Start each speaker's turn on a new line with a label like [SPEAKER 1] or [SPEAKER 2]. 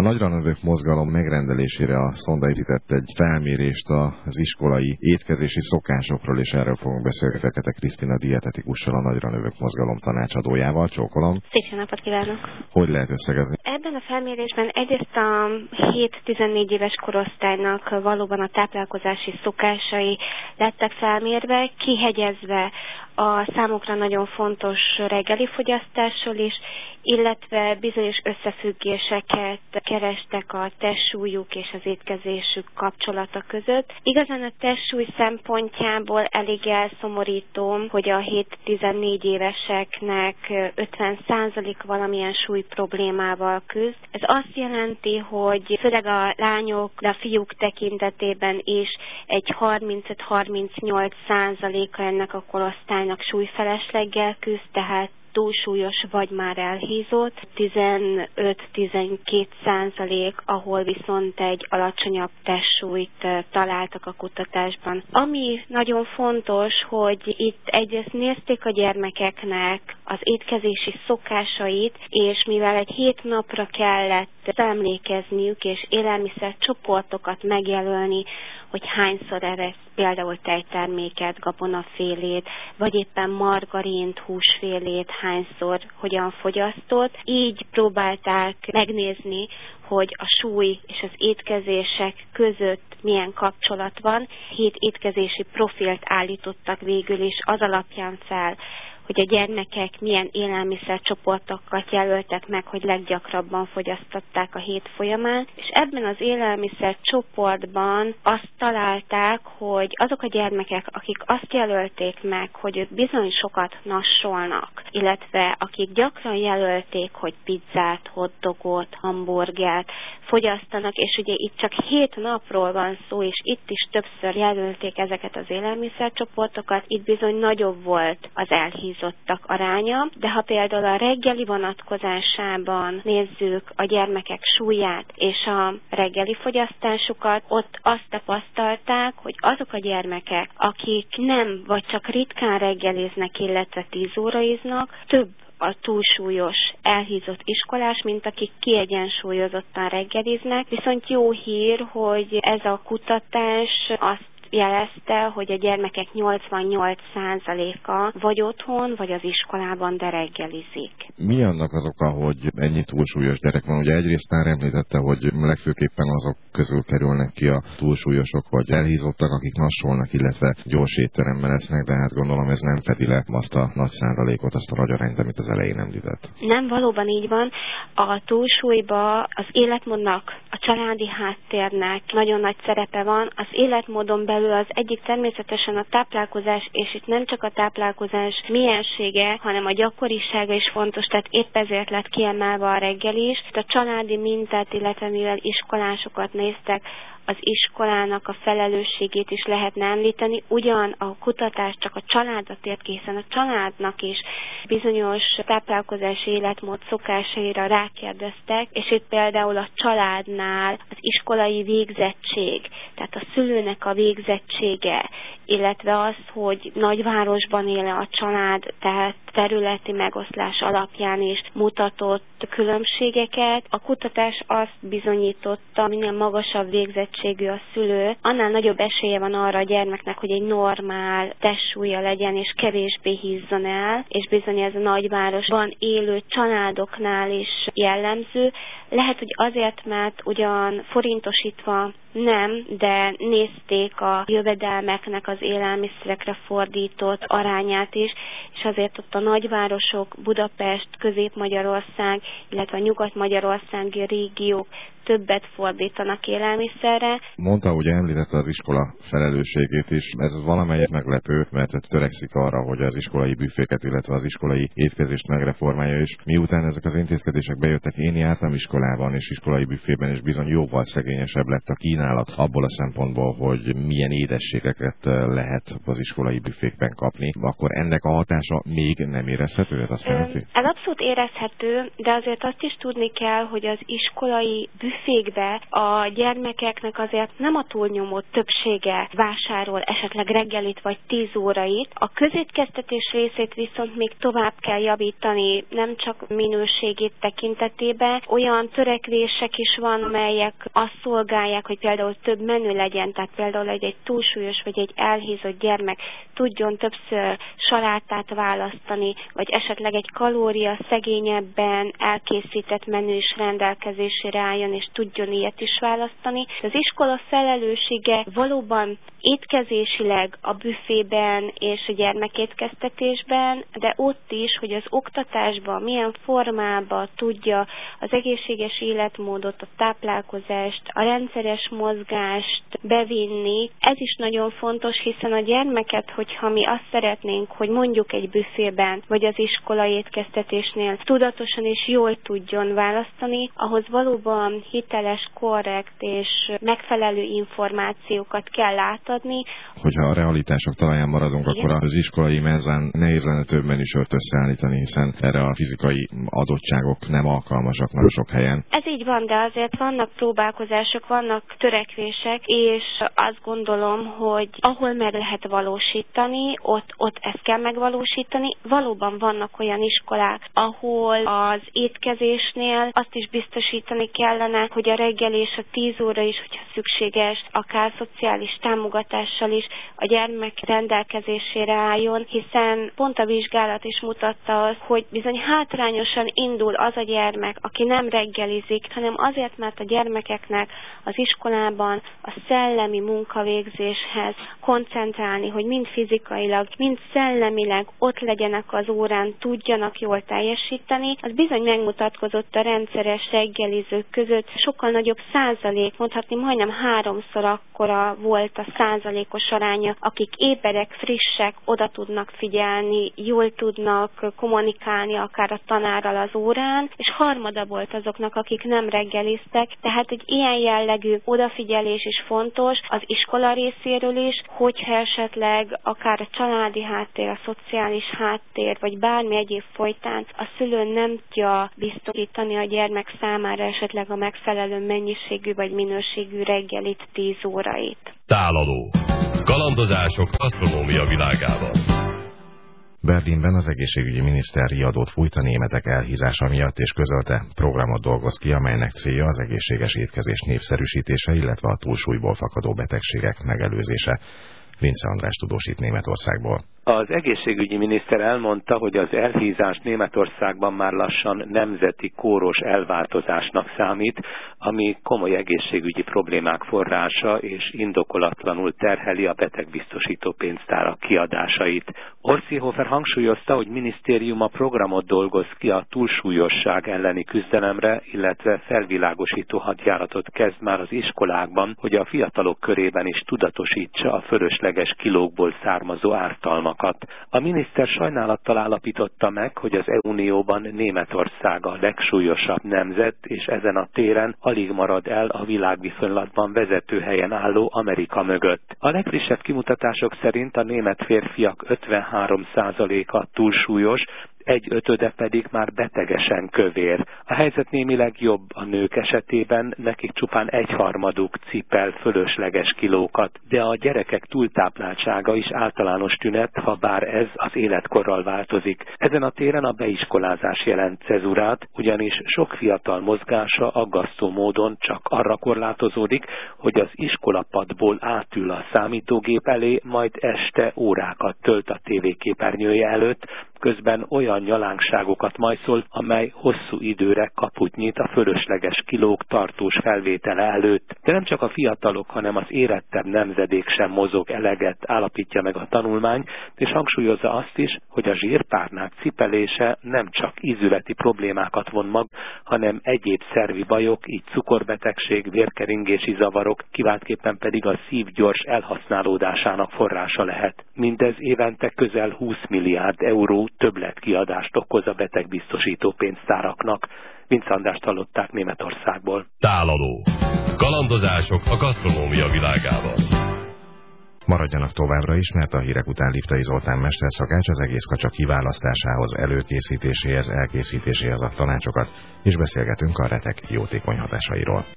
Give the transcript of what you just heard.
[SPEAKER 1] nagyranövők mozgalom megrendelésére a Szonda épített egy felmérést az iskolai étkezési szokásokról, és erről fogunk beszélni Fekete Krisztina dietetikussal, a nagyranövők mozgalom tanácsadójával. Csókolom.
[SPEAKER 2] Szép napot kívánok!
[SPEAKER 1] Hogy lehet összegezni?
[SPEAKER 2] Ebben a felmérésben egyrészt a 7-14 éves korosztálynak valóban a táplálkozási szokásai lettek felmérve, kihegyezve a számukra nagyon fontos reggeli fogyasztással is, illetve bizonyos összefüggéseket kerestek a testsúlyuk és az étkezésük kapcsolata között. Igazán a testsúly szempontjából elég elszomorító, hogy a 7-14 éveseknek 50% valamilyen súly problémával küzd. Ez azt jelenti, hogy főleg a lányok, de a fiúk tekintetében is egy 35-38%-a ennek a korosztálynak súlyfelesleggel küzd, tehát túlsúlyos vagy már elhízott, 15-12%, ahol viszont egy alacsonyabb testsúlyt találtak a kutatásban. Ami nagyon fontos, hogy itt egyrészt nézték a gyermekeknek az étkezési szokásait, és mivel egy 7 napra kellett emlékezniük és élelmiszer csoportokat megjelölni, hogy hányszor evesz például tejterméket, gabonafélét, vagy éppen margarint, húsfélét, hányszor, hogyan fogyasztott. Így próbálták megnézni, hogy a súly és az étkezések között milyen kapcsolat van. 7 étkezési profilt állítottak végül is az alapján fel, hogy a gyermekek milyen élelmiszercsoportokat jelöltek meg, hogy leggyakrabban fogyasztották a hét folyamán, és ebben az élelmiszercsoportban azt találták, hogy azok a gyermekek, akik azt jelölték meg, hogy ők bizony sokat nassolnak, illetve akik gyakran jelölték, hogy pizzát, hotdogot, hamburgert fogyasztanak, és ugye itt csak 7 napról van szó, és itt is többször jelölték ezeket az élelmiszercsoportokat, itt bizony nagyobb volt az elhízottak aránya, de ha például a reggeli vonatkozásában nézzük a gyermekek súlyát és a reggeli fogyasztásukat, ott azt tapasztalták, hogy azok a gyermekek, akik nem vagy csak ritkán reggeliznek, illetve 10 óraiznak, több a túlsúlyos, elhízott iskolás, mint akik kiegyensúlyozottan reggeliznek. Viszont jó hír, hogy ez a kutatás azt jelezte, hogy a gyermekek 88%-a vagy otthon, vagy az iskolában de reggelizik.
[SPEAKER 1] Mi annak az oka, hogy ennyi túlsúlyos gyerek van? Ugye egyrészt már említette, hogy legfőképpen azok közül kerülnek ki a túlsúlyosok, vagy elhízottak, akik nassolnak, illetve gyors étteremben esznek, de hát gondolom ez nem fedi le azt a nagy százalékot, azt a nagy arányt, amit az elején említett. Nem,
[SPEAKER 2] valóban így van. A túlsúlyba az életmódnak, a családi háttérnek nagyon nagy szerepe van. Az életmódon belül az egyik természetesen a táplálkozás, és itt nem csak a táplálkozás miensége, hanem a gyakorisága is fontos, tehát épp ezért lett kiemelve a reggel is. A családi mintát, illetve mivel iskolásokat néztek, az iskolának a felelősségét is lehetne említeni. Ugyan a kutatás csak a családra tért ki, hiszen a családnak is bizonyos táplálkozási életmód szokásaira rákérdeztek, és itt például a családnál az iskolai végzettség, tehát a szülőnek a végzettsége, illetve az, hogy nagyvárosban él a család, tehát területi megoszlás alapján is mutatott különbségeket. A kutatás azt bizonyította, minél magasabb végzettségű a szülő, annál nagyobb esélye van arra a gyermeknek, hogy egy normál testsúlya legyen, és kevésbé hízzon el, és bizony ez a nagyvárosban élő családoknál is jellemző. Lehet, hogy azért, mert ugyan forintosítva nem, de nézték a jövedelmeknek az élelmiszerekre fordított arányát is, és azért ott a nagyvárosok, Budapest, Közép-Magyarország, illetve a Nyugat-Magyarországi régiók többet fordítanak élelmiszerre.
[SPEAKER 1] Mondta, hogy említette az iskola felelősségét is. Ez valamelyet meglepő, mert törekszik arra, hogy az iskolai büféket, illetve az iskolai étkezést megreformálja, és miután ezek az intézkedések bejöttek, én jártam iskolában és iskolai büfében, és bizony jóval szegényesebb lett a kínálat abból a szempontból, hogy milyen édességeket lehet az iskolai büfékben kapni. Akkor ennek a hatása még nem érezhető, ez azt jelenti?
[SPEAKER 2] Ez abszolút érezhető, de azért azt is tudni kell, hogy az iskolai büfé büfékbe a gyermekeknek azért nem a túlnyomó többsége vásárol esetleg reggelit vagy 10 órait. A közétkeztetés részét viszont még tovább kell javítani, nem csak minőségét tekintetében. Olyan törekvések is van, melyek azt szolgálják, hogy például több menü legyen, tehát például egy túlsúlyos vagy egy elhízott gyermek tudjon többször salátát választani, vagy esetleg egy kalória szegényebben elkészített menü is rendelkezésére álljon, és tudjon ilyet is választani. Az iskola felelőssége valóban étkezésileg a büfében és a gyermekétkeztetésben, de ott is, hogy az oktatásban milyen formában tudja az egészséges életmódot, a táplálkozást, a rendszeres mozgást bevinni. Ez is nagyon fontos, hiszen a gyermeket, hogyha mi azt szeretnénk, hogy mondjuk egy büfében, vagy az iskola étkeztetésnél tudatosan és jól tudjon választani, ahhoz valóban hiteles, korrekt és megfelelő információkat kell átadni.
[SPEAKER 1] Hogyha a realitások talaján maradunk, igen, akkor az iskolai mezán nehéz lenne több menüsort összeállítani, hiszen erre a fizikai adottságok nem alkalmasak nagyon sok helyen.
[SPEAKER 2] Ez így van, de azért vannak próbálkozások, vannak törekvések, és azt gondolom, hogy ahol meg lehet valósítani, ott ezt kell megvalósítani. Valóban vannak olyan iskolák, ahol az étkezésnél azt is biztosítani kellene, hogy a reggel és a 10 óra is, hogyha szükséges, akár szociális támogatással is a gyermek rendelkezésére álljon, hiszen pont a vizsgálat is mutatta azt, hogy bizony hátrányosan indul az a gyermek, aki nem reggelizik, hanem azért, mert a gyermekeknek az iskolában a szellemi munkavégzéshez koncentrálni, hogy mind fizikailag, mind szellemileg ott legyenek az órán, tudjanak jól teljesíteni, az bizony megmutatkozott a rendszeres reggelizők között. Sokkal nagyobb százalék, mondhatni majdnem 3-szor akkora volt a százalékos aránya, akik éberek, frissek, oda tudnak figyelni, jól tudnak kommunikálni akár a tanárral az órán, és harmada volt azoknak, akik nem reggeliztek. Tehát egy ilyen jellegű odafigyelés is fontos az iskola részéről is, hogyha esetleg akár a családi háttér, a szociális háttér, vagy bármi egyéb folytán a szülő nem tudja biztosítani a gyermek számára esetleg a megfelelő mennyiségű vagy minőségű reggelit 10 órait.
[SPEAKER 3] Tálaló. Kalandozások asztronómia világában.
[SPEAKER 1] Berlinben az egészségügyi miniszter riadót fújt a németek elhízása miatt, és közölte, programot dolgoz ki, amelynek célja az egészséges étkezés népszerűsítése, illetve a túlsúlyból fakadó betegségek megelőzése. Vince András tudósít Németországból.
[SPEAKER 4] Az egészségügyi miniszter elmondta, hogy az elhízás Németországban már lassan nemzeti kóros elváltozásnak számít, ami komoly egészségügyi problémák forrása és indokolatlanul terheli a betegbiztosító pénztárak kiadásait. Horst Seehofer hangsúlyozta, hogy minisztériuma programot dolgoz ki a túlsúlyosság elleni küzdelemre, illetve felvilágosító hadjáratot kezd már az iskolákban, hogy a fiatalok körében is tudatosítsa a fölösleges kilókból származó ártalmakat. A miniszter sajnálattal állapította meg, hogy az EU-Unióban Németország a legsúlyosabb nemzet, és ezen a téren alig marad el a világviszonylatban vezető helyen álló Amerika mögött. A legfrissebb kimutatások szerint a német férfiak 53%-a túlsúlyos, 1/5 pedig már betegesen kövér. A helyzet némileg jobb a nők esetében, nekik csupán 1/3 cipel fölösleges kilókat, de a gyerekek túltápláltsága is általános tünet, ha bár ez az életkorral változik. Ezen a téren a beiskolázás jelent cezurát, ugyanis sok fiatal mozgása aggasztó módon csak arra korlátozódik, hogy az iskolapadból átül a számítógép elé, majd este órákat tölt a tévéképernyője előtt, közben olyan nyalánkságokat majszol, amely hosszú időre kaput nyit a fölösleges kilók tartós felvétele előtt. De nem csak a fiatalok, hanem az érettebb nemzedék sem mozog eleget, állapítja meg a tanulmány, és hangsúlyozza azt is, hogy a zsírpárnák cipelése nem csak ízületi problémákat von mag, hanem egyéb szervi bajok, így cukorbetegség, vérkeringési zavarok, kiváltképpen pedig a szív gyors elhasználódásának forrása lehet. Mindez évente közel 20 milliárd euró többletkiadást okoz a betegbiztosító pénztáraknak. Vince Andrást hallották Németországból.
[SPEAKER 3] Tálaló. Kalandozások a gasztronómia világában.
[SPEAKER 1] Maradjanak továbbra is, mert a hírek után Liptai Zoltán mesterszakács az egész kacsa kiválasztásához, előkészítéséhez, elkészítéséhez ad tanácsokat, és beszélgetünk a retek jótékony hatásairól.